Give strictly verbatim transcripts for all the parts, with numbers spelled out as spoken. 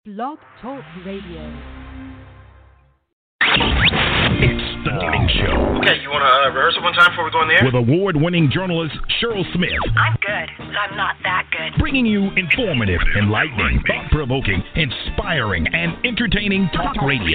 Blog Talk Radio. It's the morning show. Okay, you want to uh, rehearse it one time before we go in the air? With award-winning journalist Cheryl Smith. I'm good, but I'm not that good. Bringing you informative, enlightening, thought-provoking, inspiring, and entertaining talk radio.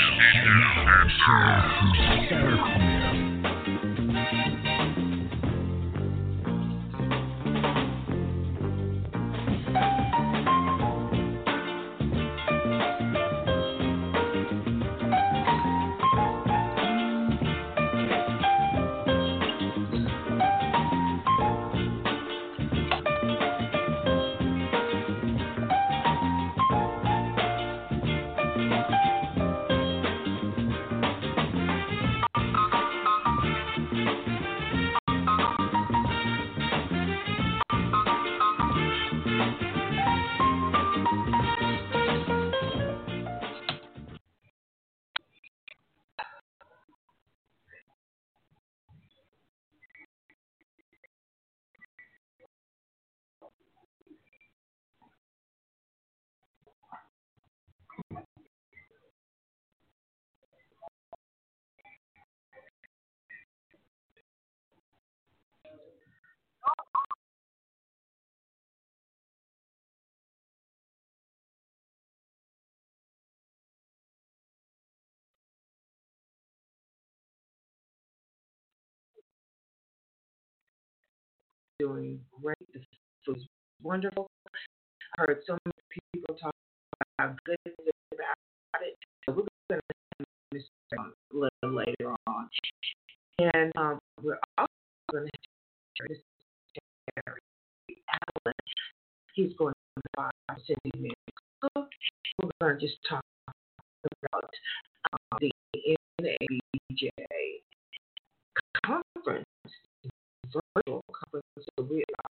Doing great. This was wonderful. I heard so many people talk about good things about it. So we're going to have this a little later on. And um, we're also going to have this Terry Allen. He's going to buy City Medical. We're going to just talk about um, the N A B J conference, virtual conference that we are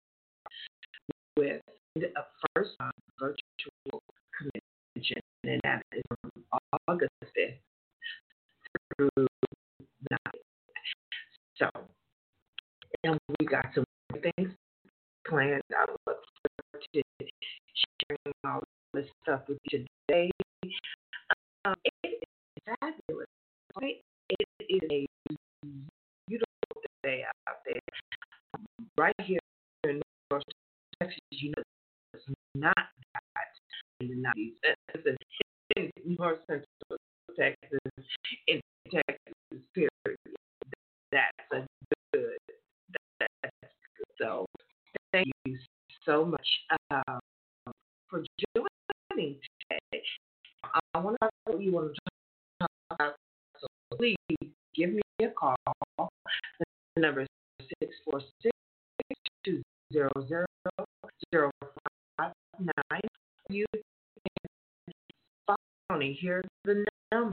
with a first time virtual convention, and that is from August fifth through ninth. So, and we got some things planned. I look forward to sharing all this stuff with you today. Um, it is fabulous, right? It is a beautiful day out there. Right here in North Texas, you know, it's not that in the nineties. Listen, in North Central Texas, in Texas, period, that's a good. That's good. So, thank you so much um, for joining today. I want to know what you want to talk about, so please give me a call. The number is six four six, two zero zero, zero five nine. You can phone me. Here's the numbers.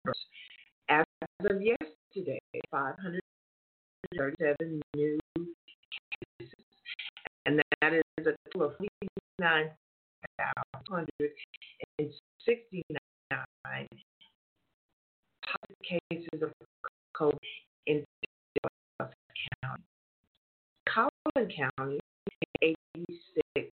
As of yesterday, five hundred thirty-seven new cases, and that is a total of forty-nine thousand one hundred sixty-nine positive cases of COVID in Douglas County. Collin County, eighty-six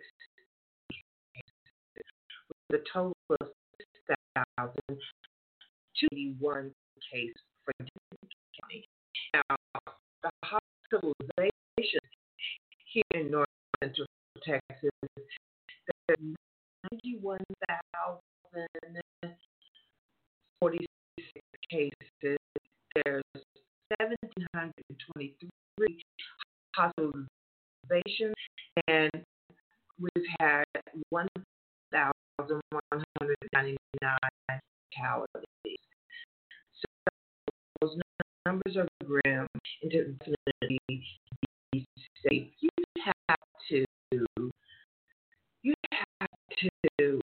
cases, with a total of six thousand two hundred eighty-one cases for Douglas County. Now, the hospitalization here in North Central Texas, there's ninety-one thousand forty-six cases. There's one thousand seven hundred twenty-three hospitalizations, and we've had one thousand one hundred ninety-nine fatalities. So those numbers are grim and to definitely be safe. You have to, you have to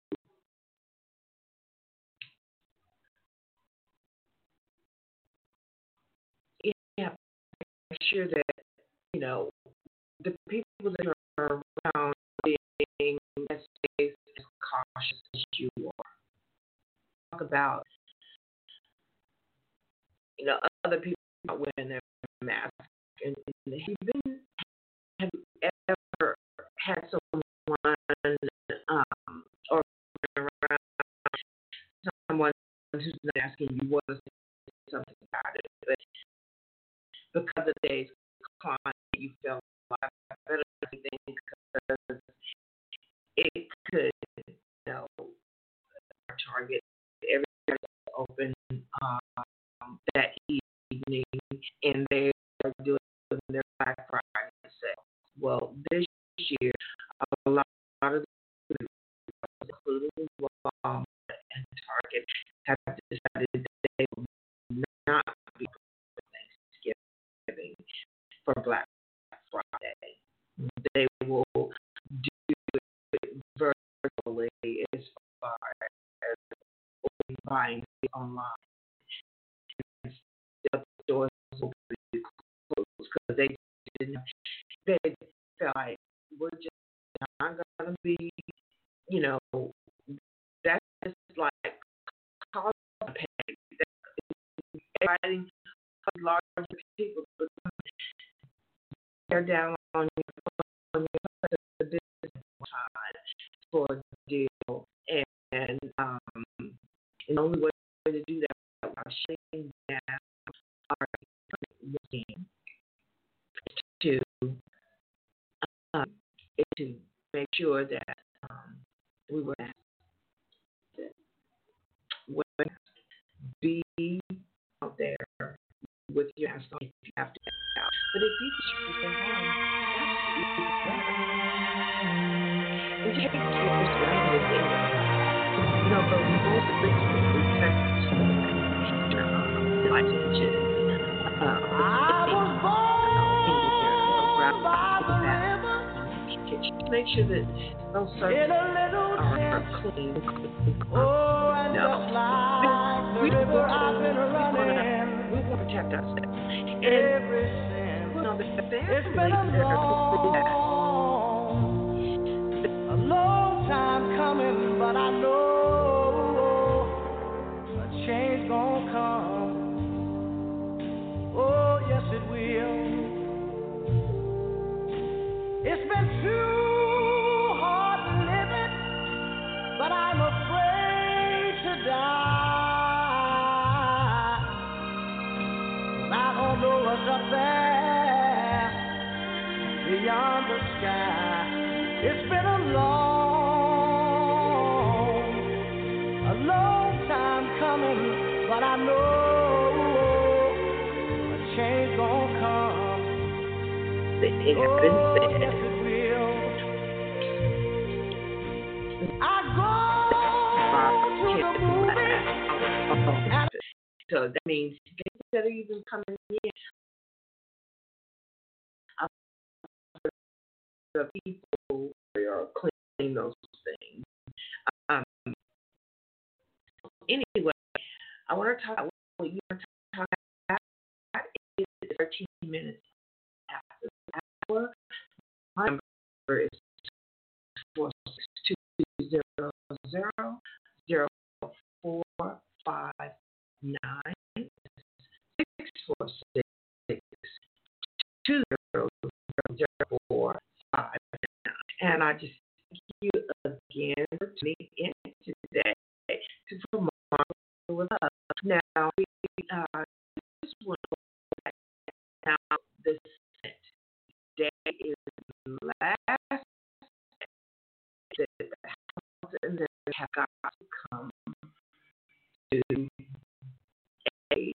yeah, make sure that, you know, the people that are around being as safe, as cautious as you are. Talk about, you know, other people not wearing their mask. And, and have you been, have you ever had someone um, or around who's not asking you want to say something about it, but because of today's climate, you feel a lot better than anything because it could, you know, target everybody's open um, that evening, and they are doing their Black Friday sale. Well, this year, a lot, a lot of the including Walmart and Target, have decided that they will not be for Thanksgiving for Black Friday. They will do it virtually as far as buying online. And the stores will be closed because they didn't. They felt like we're just not going to be, you know, that's just like cause of pain. Everybody, large people, they're down on your, on your the business time for a deal, and, and um, and the only way to do that while shutting down our working to um, to make sure that um, we were would be out there with your mask on if you have to get out. But if you can stay home, that's even better. And take care of this language in you know, but most of this is text um, like mentioned. Uh, I was born by the river. Make sure that those surfaces are clean. Oh, and no. Just like we, the river I've been running, we want to protect ourselves. Ever since you know, it's been a long, a long time coming, but I know a change gonna come. Oh, yes it will. It's been too hard living, but I'm afraid to die. I don't know what's up there beyond the sky. It's been a long, a long time coming, but I know a change gonna come. It has been said. Oh, yes, it will. I go to the movies. So that means things that are even coming in. The people who are cleaning those things. Um, anyway, I want to talk about what you were talking about. It's thirteen minutes after the hour. My number is four six two zero zero zero four five nine six four six two zero zero four five nine. And I just thank you again for tuning in today to promote with us. Now, we uh, just want to back now this day is the last day that the House and the have got to come to a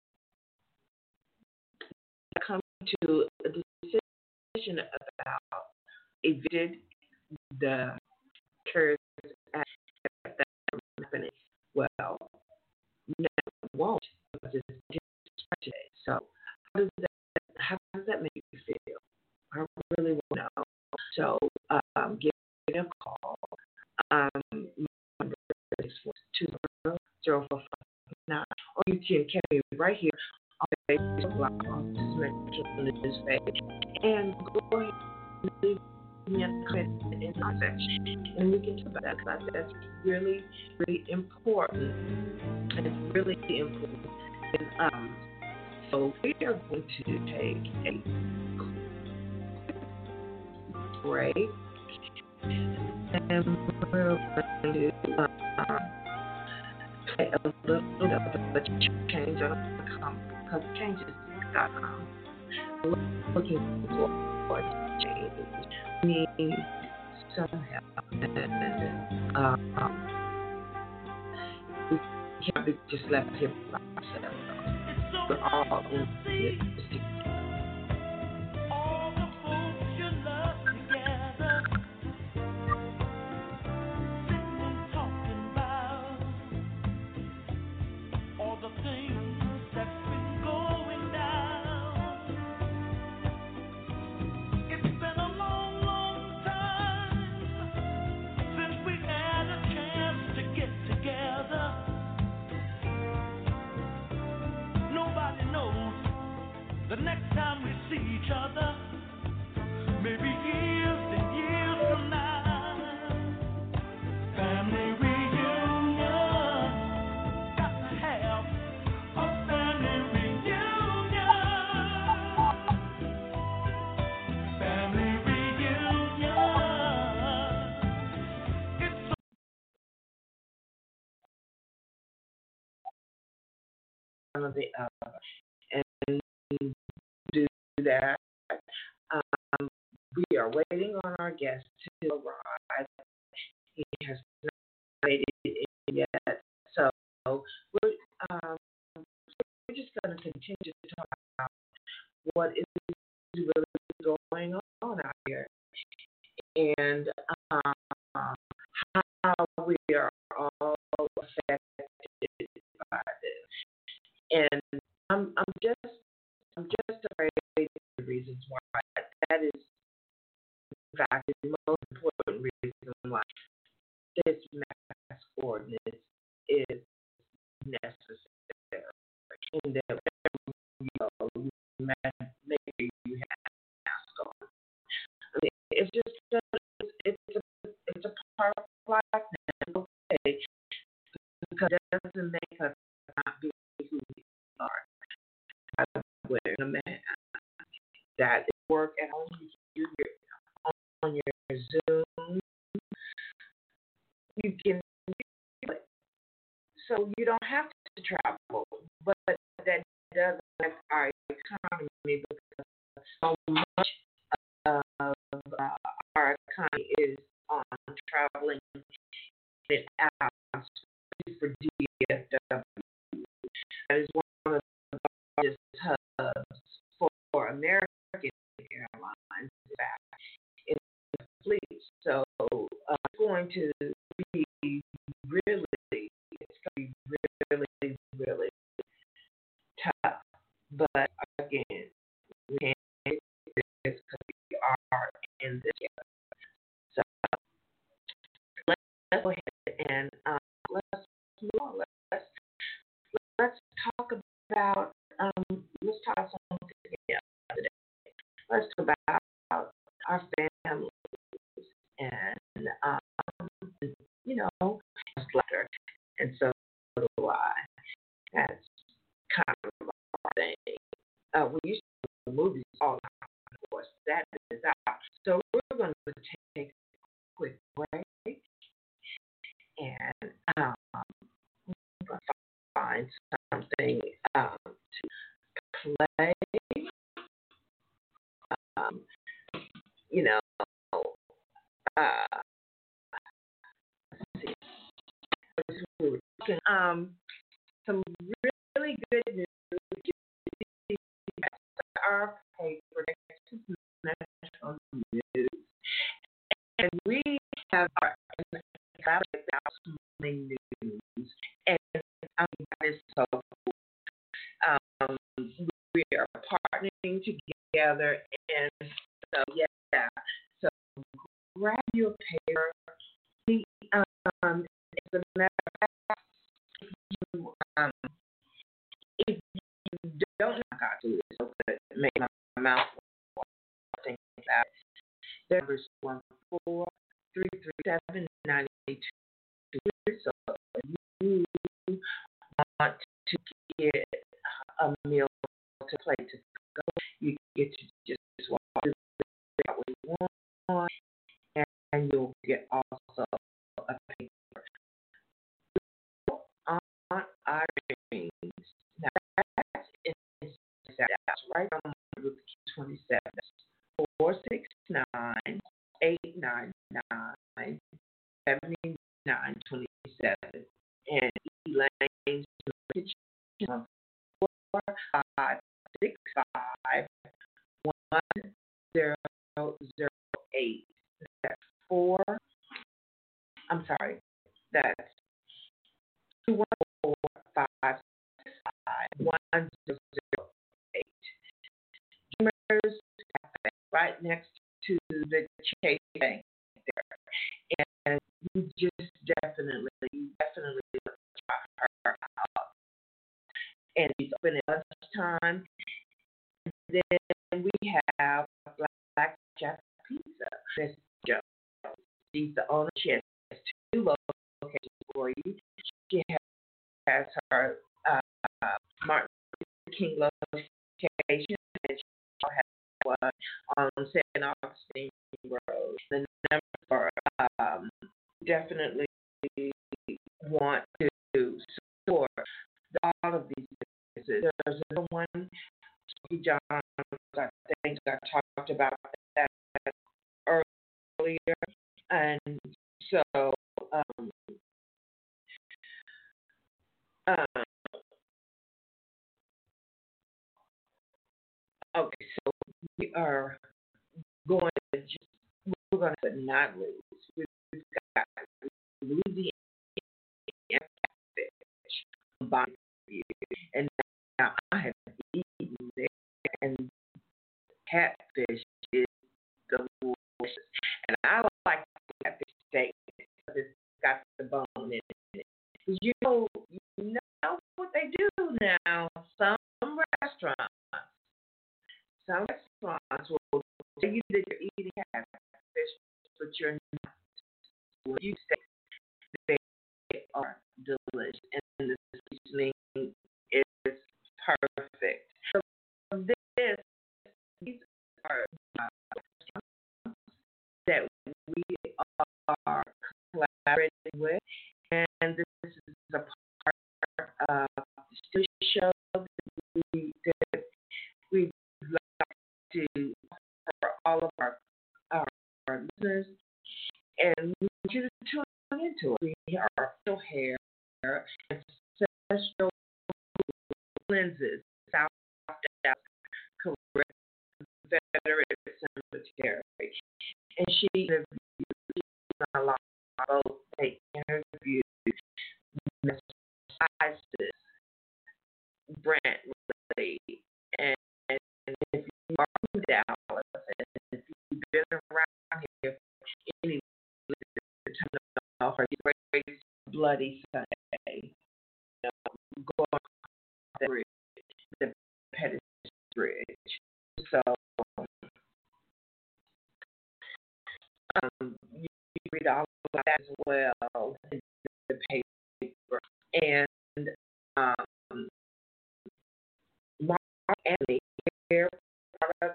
come to a decision about evicted the CARES Act that happening. Well, no, it won't because it's today. So how does that how does that make you feel? I really want to know. So um, give me a call. Um, my number is two zero zero four five nine, or you can catch me right here on Facebook on this news page, and go ahead and leave me a comment in my section, and we can talk about that because that's really, really important. And it's really important. And um, so we are going to take a break, and we're going to uh, play a little bit of it, but change dot com because changes dot com. Looking for change. We need some help. And, um, we can't be just left here by ourselves. We're all in this together. The next time we see each other, maybe years and years from now, family reunion, got to have a family reunion, family reunion. It's so one of the other, and do that. Um, we are waiting on our guest to arrive. He has not made it in yet, so we're, um, we're just going to continue to talk about what is really going on out here and um, how we are all affected by this. And I'm, I'm just I'm just afraid of the reasons why. That is, in fact, the most important reason why this mass ordinance is necessary. And that you know, maybe you have a mask on. I mean, it's just it's a it's a part of life now. Okay, because it doesn't make us not be who we are. Wearing a mask. That is work at home. You do your, on your Zoom. You can do it. So you don't have to travel. But that does affect our economy because so much of uh, our economy is on traveling and out for D F W. That is one of the largest hubs for American Airlines in the fleet. So uh, it's going to be really, it's going to be really, really tough. But again, we can't do this because we are in this together. So let's go ahead and uh, let's move on. Let's, let's talk about Um, let's talk something together. Let's talk about our families and, um, you know, laughter. And so do I. That's kind of our thing. Uh, we used to do movies all the time, of course. That is out. So we're going to take a quick break and um, find something um, to play. Um, you know, uh, let's see. Um, some really good news. Our paper, National News, and we have our news, and um, that is so cool. Um, we are partnering together, and so yeah, so grab your paper. We, um, as a matter of fact, if you um, if you don't know how to do this, so that make my mouth think that the number is one four three three seven nine eight two. So if you want to get a meal to play to go, you get to just walk through that what you want, and, and you'll get also a paper. Irene. Now that's in that's right on Martin Luther King twenty-seven. four six nine, eight nine nine, seven nine two seven. And Elaine's kitchen four five six five one zero zero eight. That's four. I'm sorry. That's two one four five six five one zero zero eight. Dreamers Cafe, right next to the Chase Bank there, and you just definitely, definitely try her out. And she's open at lunchtime. And then we have Black Jack Pizza. Miss Jo. She's the owner. She has two locations for you. She has her uh, Martin Luther King location, and she also has one on Saint Augustine Road. The number um, definitely want to support all of these businesses. There's another one, John, I think I talked about that earlier, and so um, uh, okay, so we are going to just we're going to not lose. We've got Louisiana catfish combined with you, and now I have eaten there, and catfish is delicious, and I like catfish steak because it's got the bone in it. You know, you know what they do now. Some restaurants, some restaurants will tell you that you're eating catfish, but you're not. When you say they are delicious, and the seasoning is perfect. So this, these are uh, restaurants that we are collaborating with, and this is a part of the show that we that we like to for all of our, our, our listeners, and we want you to tune into it. We are facial hair, ancestral lenses, South Dallas, correct, Confederate Cemetery, and she interviewed a lot of both. They interviewed Miss Isis, Brantley, and, and if you are in Dallas, and if you've been around here any time of her great bloody Sunday, you know, going across the bridge, the Pettis Bridge. So um, you read all of that as well in the paper. And um, Mark Anthony, hair product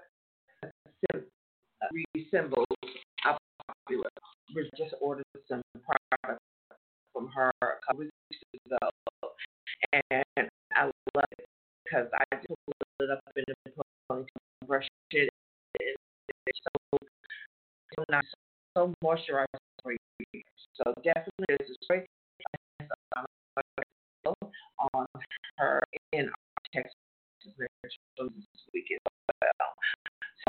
resembles a popular. We just ordered some products from her a couple weeks ago, and I love it because I just pull it up in the ponytail, brush it, and it's so so nice, so moisturized for you. So definitely, there's a great on her in our Texas shows this week as well. So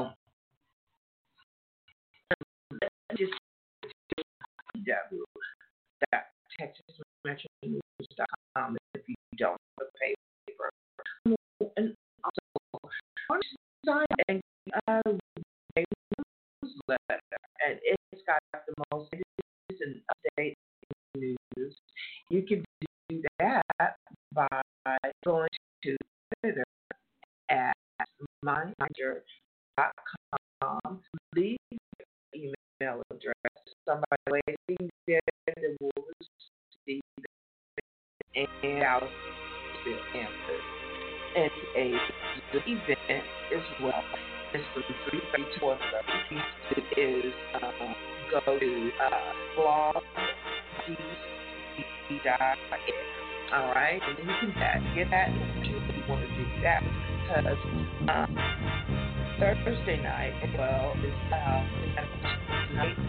um, let's just do that Texas Metro News dot com if you don't have a paper. And also, on the side and uh, newsletter, and it's got the most latest and updated news. You can do that by going to Twitter at my manager dot com. Leave your email address. Somebody waiting there that will receive it, and I'll still answer. And a the event as well. It's from three thirty to four thirty. It is uh, go to uh, blog dot All right, and you can that, get that if you want to do that because um, Thursday night as well is uh, night.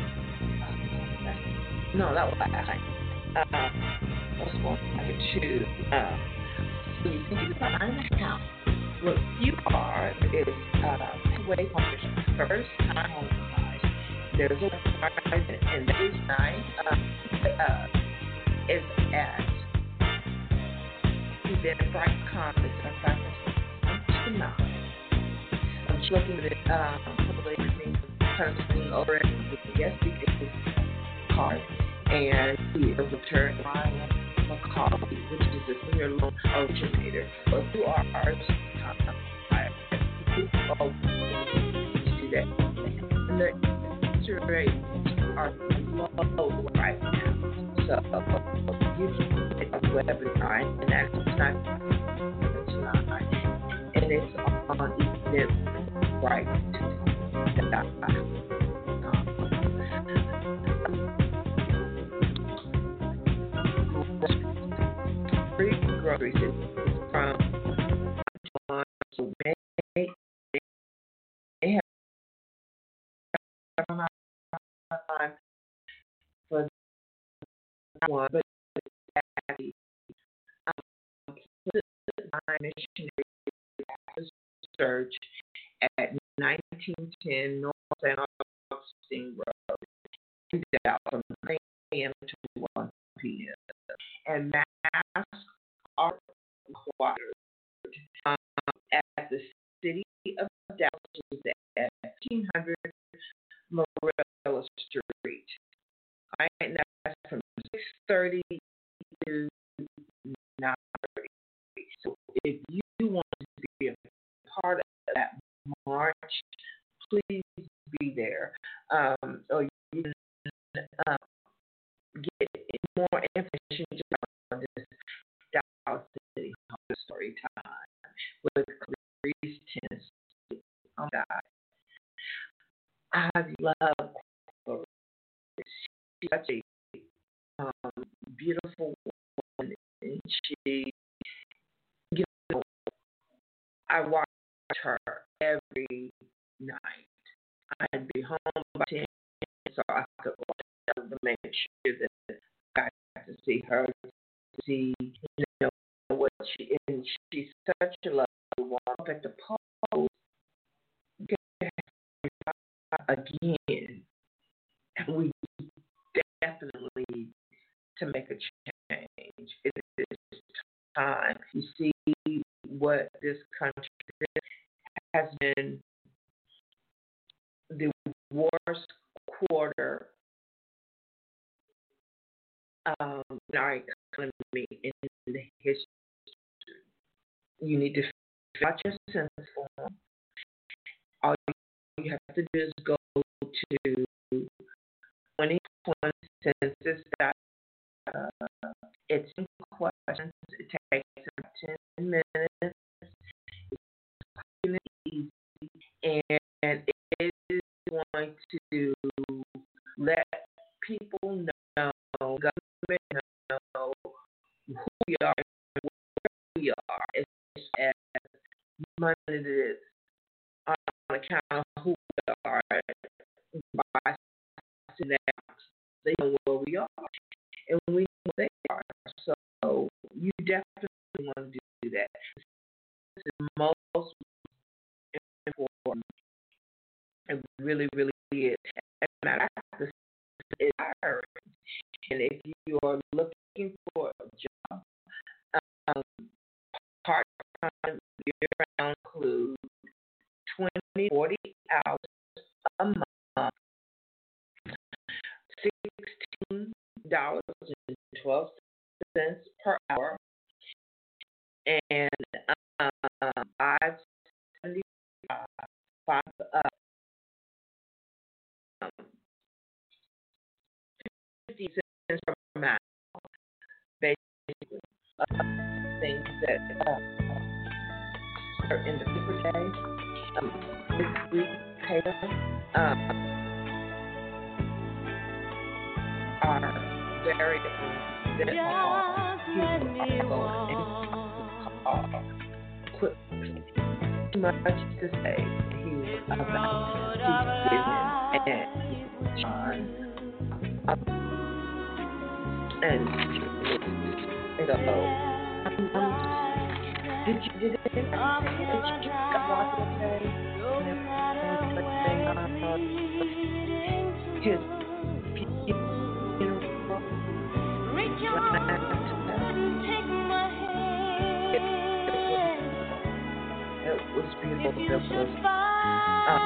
No, that was last night. Uh, what's going on to? Uh, so you can do find out what you are is uh, way on your first time home side. There's a website and this night uh, uh, is at Eventbrite Conference tonight. I'm just looking at it, um, probably kind of sitting over it with the guest speaker card and he is returned by Macaulay, which is a senior loan originator. But if you are ours, oh, do that. And the interest rates are low right now. So you can get a webinar, and that's not tonight. And it's on Eventbrite. Free groceries from so they they have time for one, but actually, um, my missionary search at nineteen ten North San Augustine Road, in Dallas, from nine a.m. to one p.m. And masks are required um, at the city of Dallas, which is at fifteen hundred Morella Street. All right, and that's from six thirty to nine thirty. So if you want to be a part of that march, please be there. Um, or you can um, get more information on this Dallas City Hall Story Time with Clarice Tennessee. Oh God, I love Clarice. She's such a um, beautiful woman, and she, you know, I watch her every night. I'd be home by ten, so I could watch her to make sure that I got to see her, to see, you know, what she, and she's such a lovely woman. At the polls, again, we definitely need to make a change. It is time. You see what this country has been the worst quarter um, in our economy in the history. You need to watch your census form. All you have to do is go to twenty twenty census dot com. Uh, it's in questions. It takes about ten minutes. It's easy, and it is going to let people know, government know who we are, where we are, as, as much as it is on account of who we are. By that, they know where we are, and we know where they are. So you definitely want to do that. This is most important. It really, really is. As a matter of fact, this is hiring. And if you are looking for a job, um, part-time year-round include twenty, forty hours a month, sixteen dollars and twelve cents per hour, and um, five seventy-five, five, uh, um, fifty cents per mile. Basically, uh, things that uh, are in the paper day. Um, this week, paper um, are very different. He was also quick, too much to say. He was about his business and John. And so, um, did you did it? Did you got lots of day? His it was beautiful. It was um,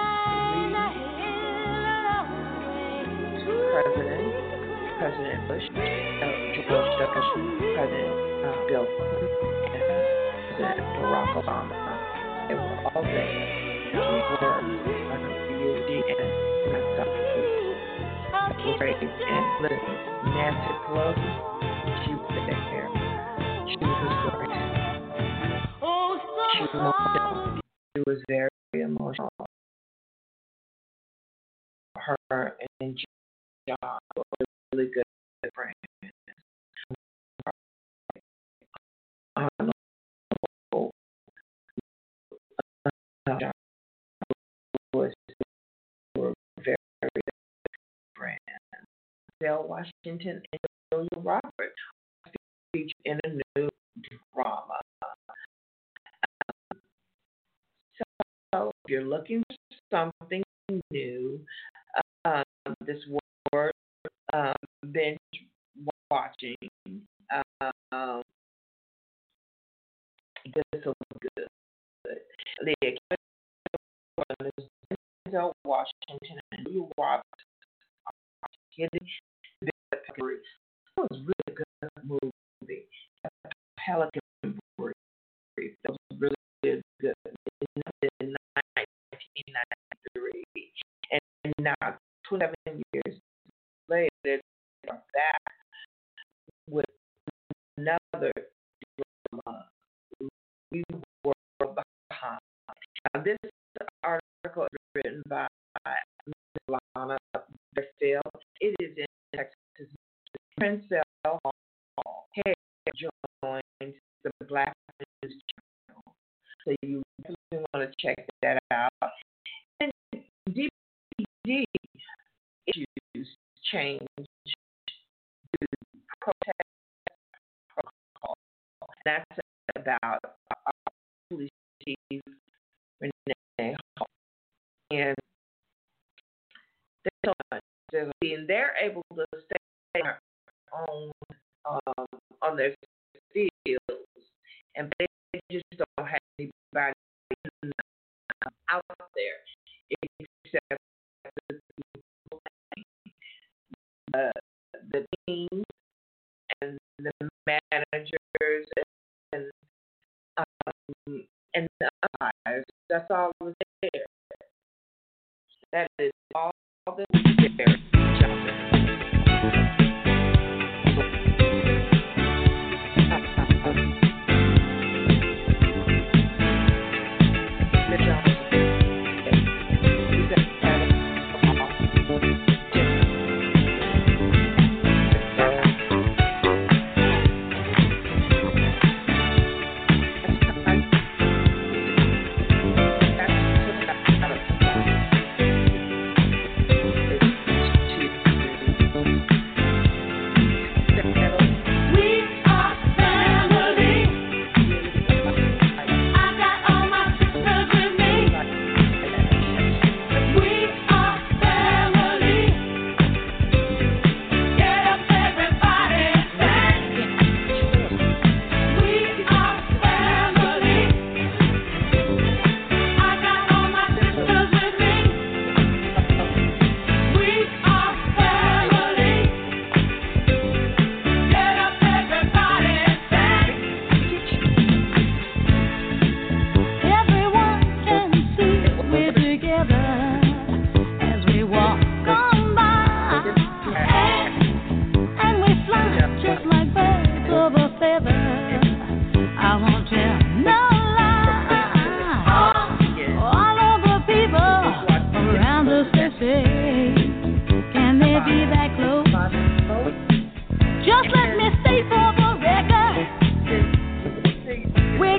President. President Bush, uh, George W. President uh, Bill Clinton, and President Barack Obama. They were all there. We were under the unity and it was great. And listen, Nancy Pelosi, she was there. She was great. She was emotional. She was very emotional. Her and John were really good friends. I don't know. John was were very good friends. Dale Washington and Julia Roberts featured in a new drama. Um, so, if you're looking for something new, um, this word um, binge watching, um, this will be good. The Academy is Denzel Washington and Julia Roberts are hitting the category. That was a really good movie. Pelican Brief. That was really good. In nineteen ninety-three, and now twenty-seven years later, they're back with another drama. We were behind. Now, this article is written by Miz Lana Bearfield. It is in Texas. Princell Hall joins the Black News Channel, so you really want to check that out. And D V D issues change to protest protocol. That's about our police chief, Renee Hall. And they're, so much, and they're able to stay on, um, on their fields, and they just don't have anybody out there except the people, uh, the teams and the managers and um, and the umpires. That's all was there. That is all that was there.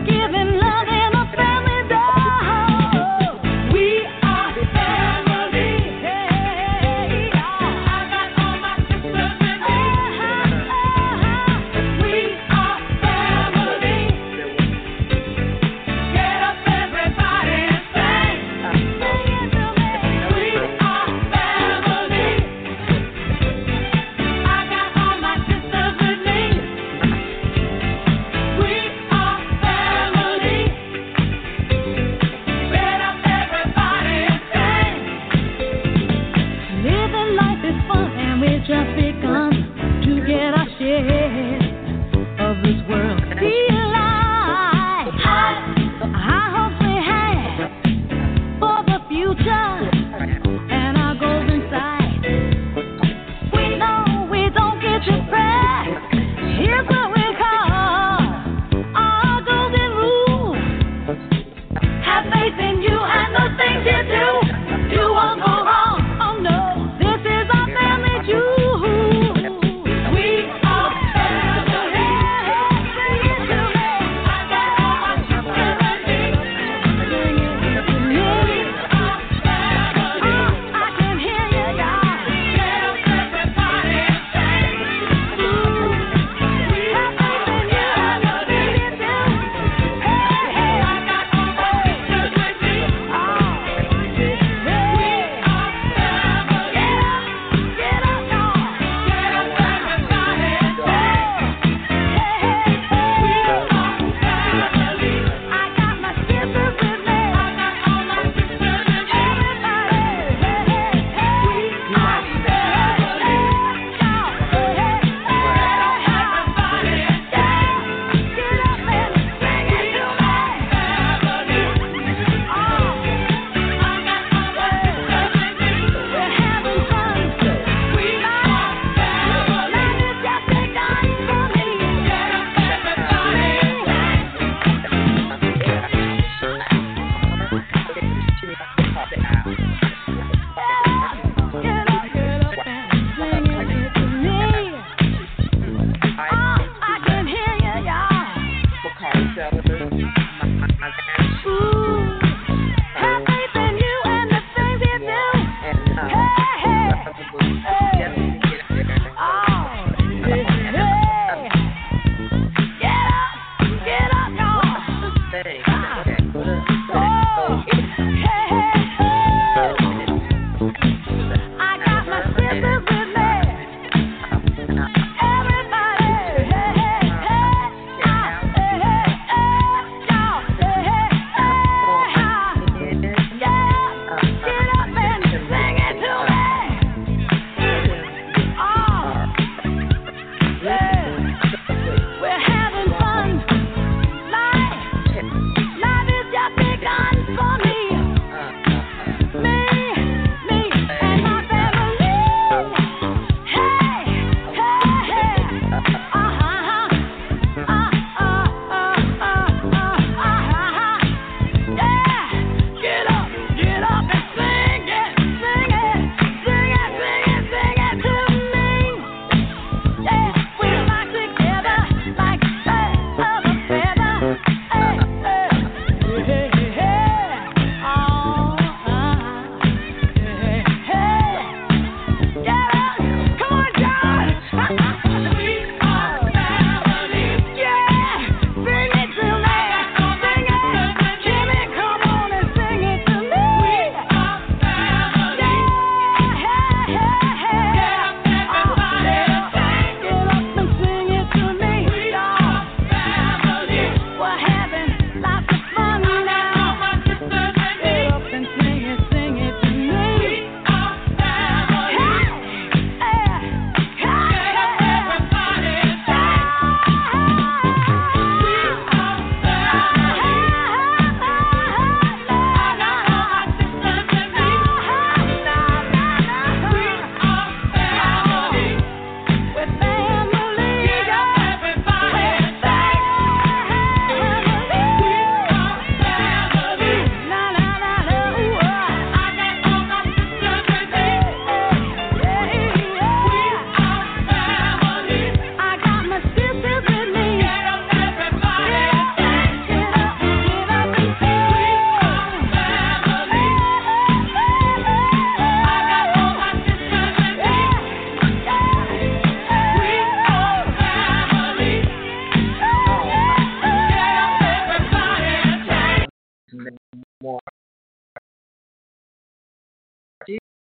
We are family.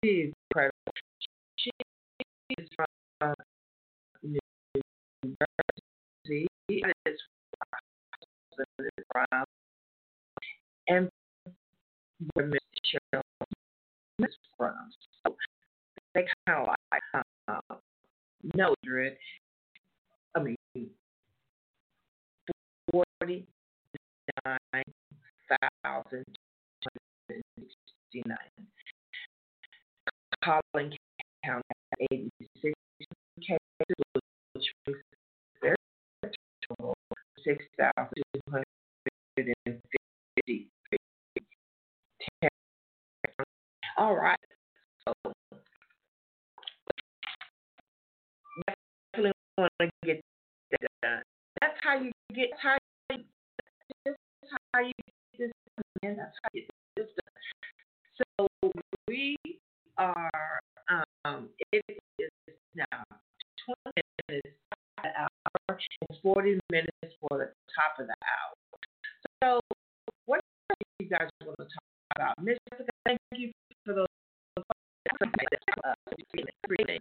is incredible. She is from New Jersey. It's from and where Michelle is from. So they kind of like uh, Mildred. I mean, forty-nine thousand two hundred sixty-nine. Collin County had eighty-six cases, which brings their total six thousand two hundred fifty. All right. So definitely want to get that done. That's how you get how you, that's how you get this done. That's how you get this done. So we are um it is now twenty minutes an hour and forty minutes for the top of the hour. So what do you guys want to talk about? Miss Jessica, thank you for those uh, everything.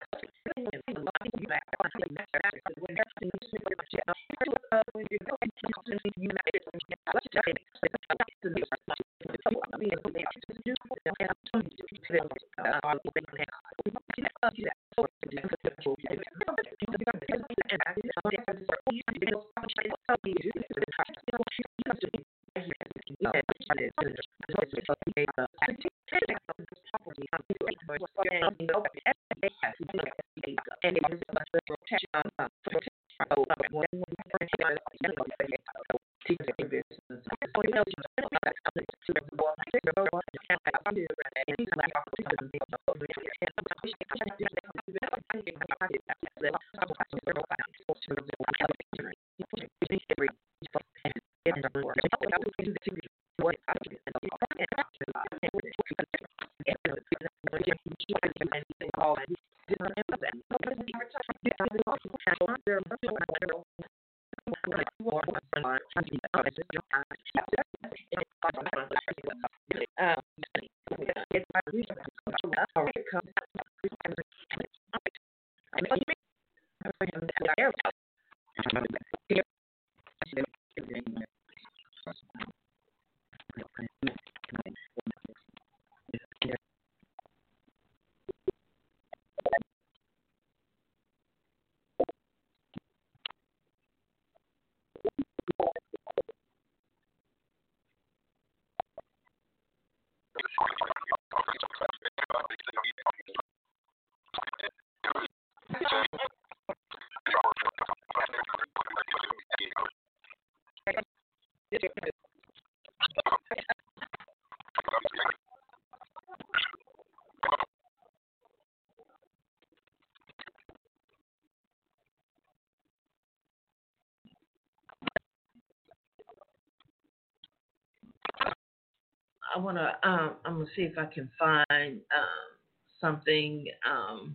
I want to, um, I'm going to see if I can find um, something um,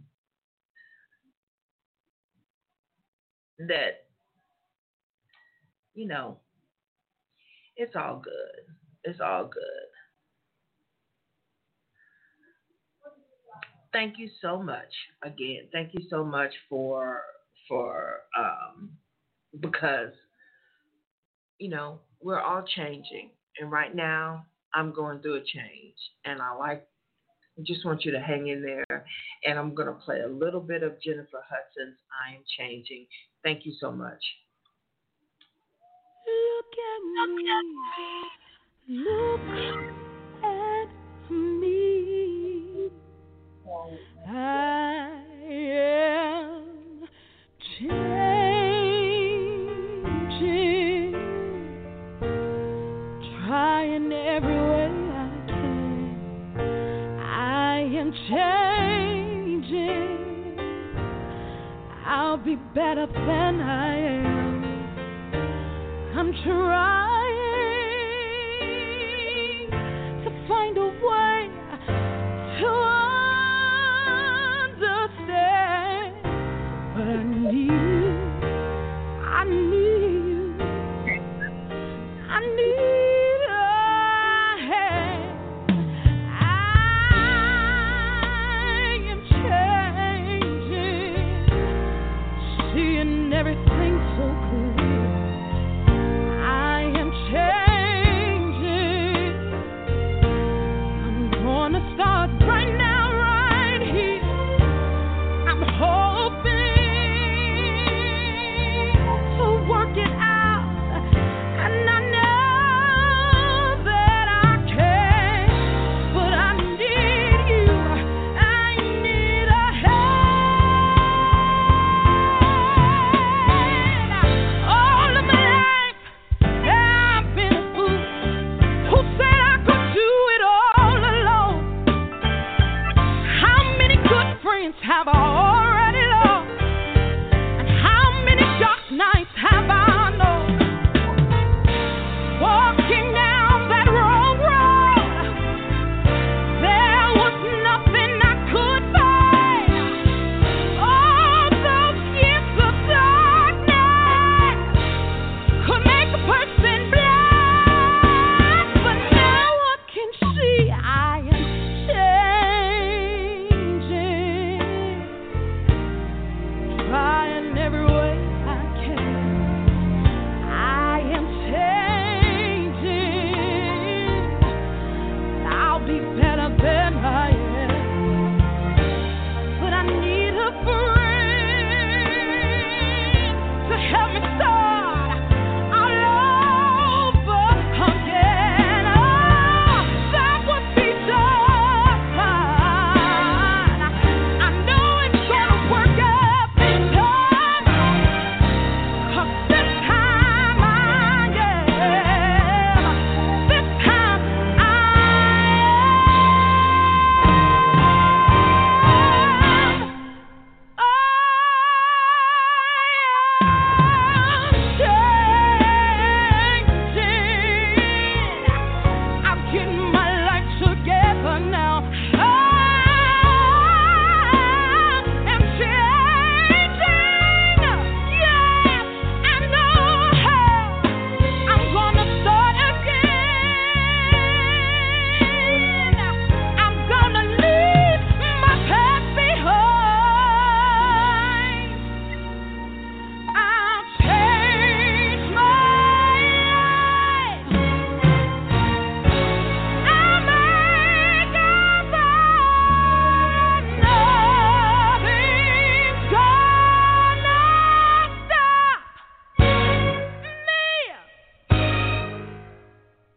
that, you know, it's all good. It's all good. Thank you so much. Again, thank you so much for, for, um, because, you know, we're all changing. And right now, I'm going through a change, and I like, just want you to hang in there, and I'm going to play a little bit of Jennifer Hudson's I Am Changing. Thank you so much. Look at me, look at me. I am changing, trying every way I can. I am changing. I'll be better than I am. I'm trying to find a way to understand, but I need you. I need you. I need a hand. I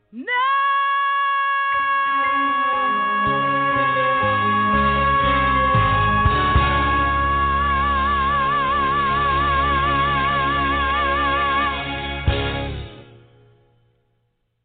Never